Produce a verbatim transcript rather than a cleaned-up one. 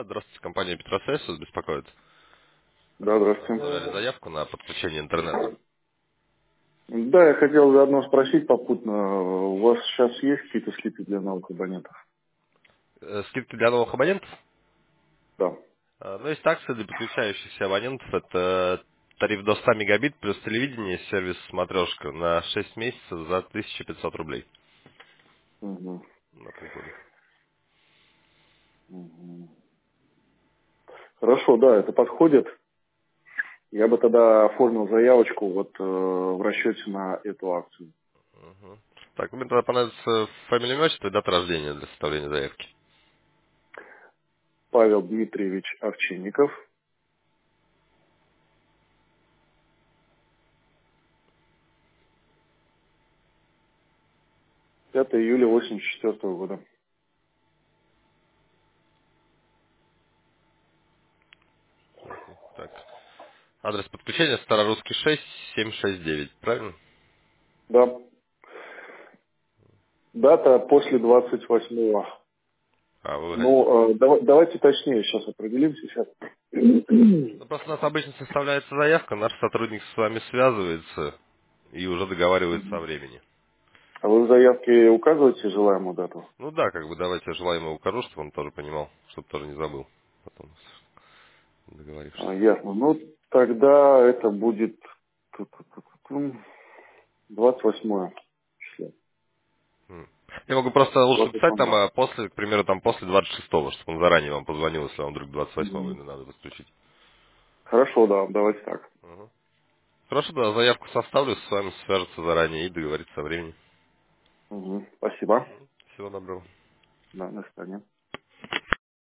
Здравствуйте, компания Петросвязь вас беспокоит. Да, Вы здравствуйте. оставляли заявку на подключение интернета. Да, я хотел заодно спросить попутно, у вас сейчас есть какие-то скидки для новых абонентов? Э, Скидки для новых абонентов? Да. Э, Ну, есть акции для подключающихся абонентов. Это тариф до ста мегабит плюс телевидение, сервис смотрешка на шесть месяцев за тысячу пятьсот рублей Мгм. на полгода. Мгм. Хорошо, да, это подходит. Я бы тогда оформил заявочку вот э, в расчете на эту акцию. Мгм. Так, мне тогда понадобится фамилия, имя, отчество и дата рождения для составления заявки. Павел Дмитриевич Овчинников, пятое июля восемьдесят четвёртого года. Так, адрес подключения Старорусский шесть, семь шесть девять, правильно? Да. Дата после двадцать восьмого. А, вы выходите. Ну, э, дава- давайте точнее сейчас определимся. Сейчас. Ну, просто у нас обычно составляется заявка, наш сотрудник с вами связывается и уже договаривается о времени. А вы в заявке указываете желаемую дату? Ну да, как бы давайте я желаемого укажу, чтобы он тоже понимал, чтобы тоже не забыл потом, А, договорившись. ясно. Ну, тогда это будет двадцать восьмое число. М. Я могу просто лучше двадцать писать там, восьмое. а после, к примеру, там после двадцать шестого, чтобы он заранее вам позвонил, если вам вдруг двадцать восьмого Мгм. именно надо подключить. Хорошо, да, давайте так. Мгм. Хорошо, да, заявку составлю, с вами свяжется заранее и договорится о времени. Мгм. Спасибо. Всего доброго. Да, до свидания.